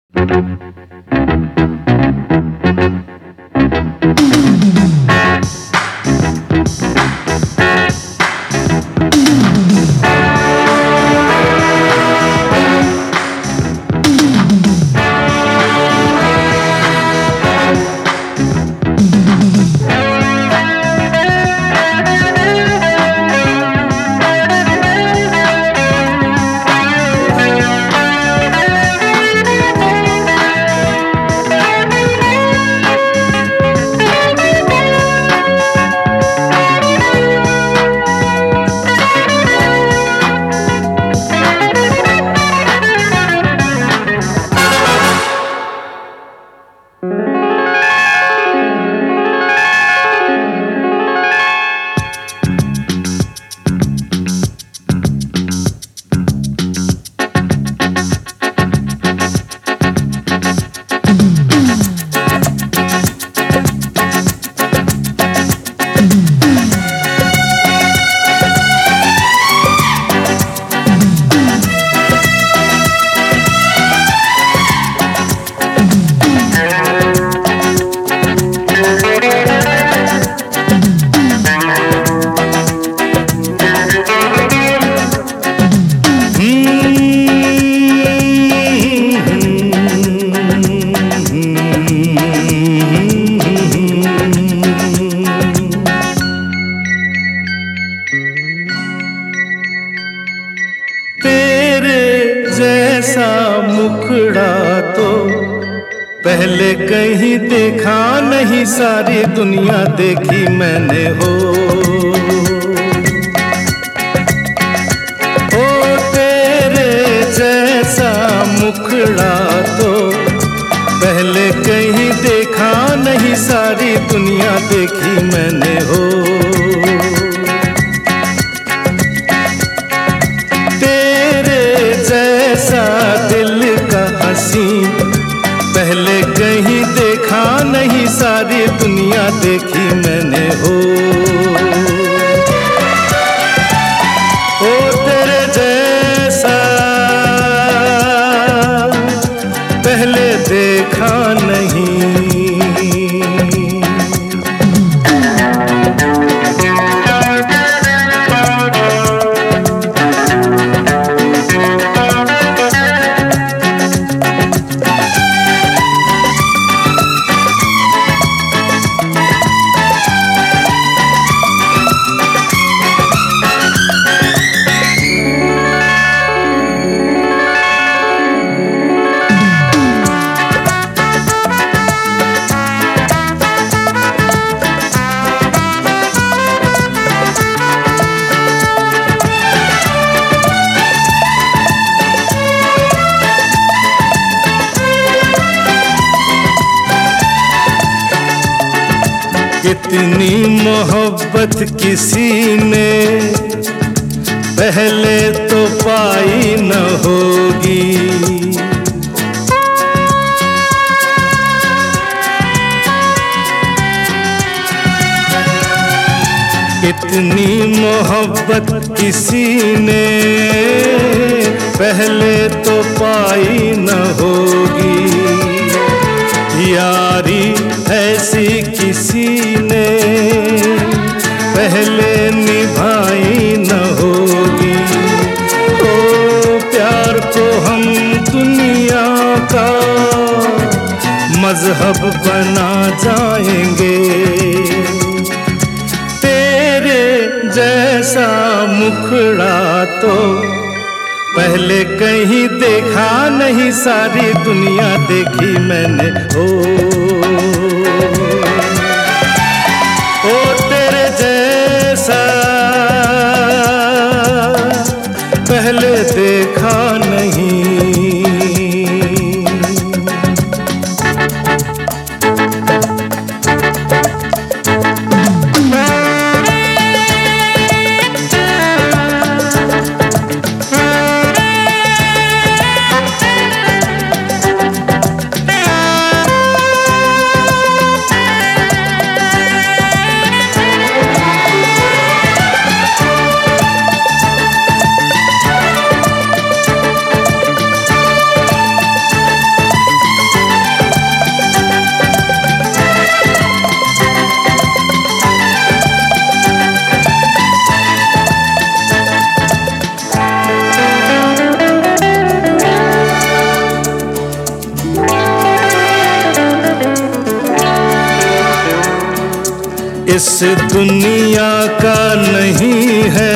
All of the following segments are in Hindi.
जैसा मुखड़ा तो पहले कहीं देखा नहीं, सारी दुनिया देखी मैंने हो। ओ तेरे जैसा मुखड़ा तो पहले कहीं देखा नहीं, सारी दुनिया देखी मैंने हो। दिल का हंसी पहले कहीं देखा नहीं, सारी दुनिया देखी मैंने हो। ओ तेरे जैसा पहले देखा नहीं। इतनी मोहब्बत किसी ने पहले तो पाई न होगी। इतनी मोहब्बत किसी ने पहले तो पाई न होगी। यारी ऐसी किसी ने पहले निभाई न होगी। ओ प्यार को हम दुनिया का मजहब बना जाएंगे। तेरे जैसा मुखड़ा तो पहले कहीं देखा नहीं, सारी दुनिया देखी मैंने हो। ओ तेरे जैसा पहले देखा नहीं। इस दुनिया का नहीं है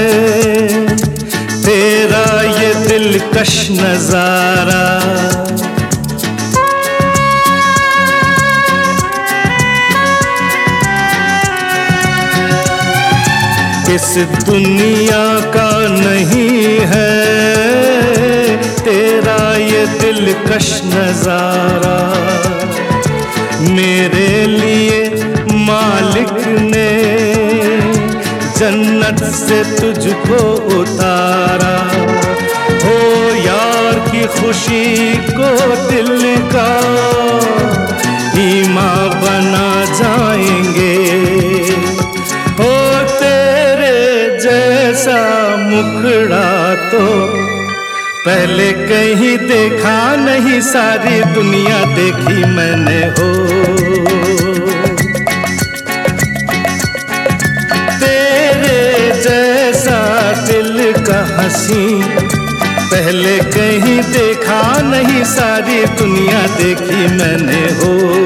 तेरा ये दिलकश नजारा। इस दुनिया का नहीं है तेरा ये दिलकश नजारा। मेरे लिए मालिक ने जन्नत से तुझको उतारा। हो यार की खुशी को दिल का ईमा बना जाएंगे। हो तेरे जैसा मुखड़ा तो पहले कहीं देखा नहीं, सारी दुनिया देखी मैंने हो। तेरे जैसा दिल का हंसी पहले कहीं देखा नहीं, सारी दुनिया देखी मैंने हो।